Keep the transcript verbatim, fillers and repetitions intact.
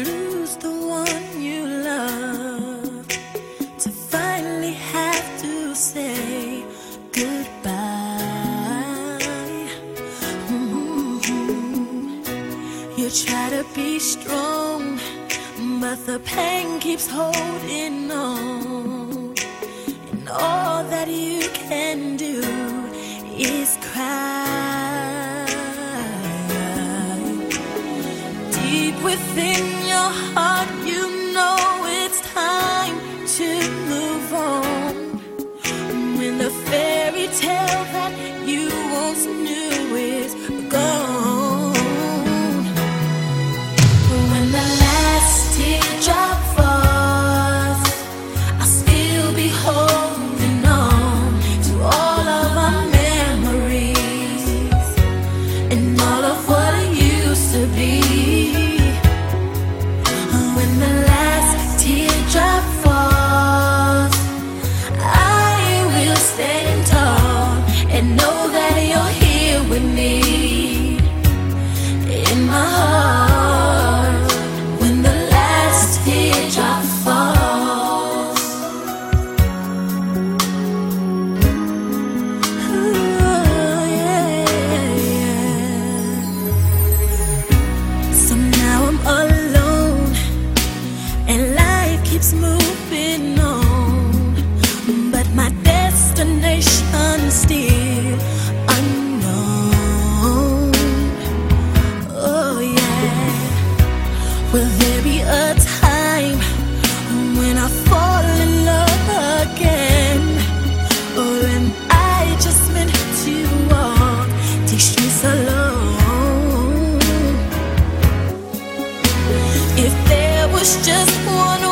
lose the one you love, to finally have to say goodbye. Mm-hmm. You try to be strong, but the pain keeps holding on, and all that you can do is cry. Deep within your heart, you know it's time to move on, when the fairy tale that you once knew is gone. When the last teardrop falls, I'll still be holding on to all of our memories and all of what it used to be. When the last teardrop falls, I will stand tall and know that you're here with me in my heart. When the last teardrop falls, ooh, yeah, yeah. So now I'm alone and life keeps moving on, but my destination still unknown. Oh yeah. Will there be a time when I fall in love again, or am I just meant to walk these streets alone? If there was just one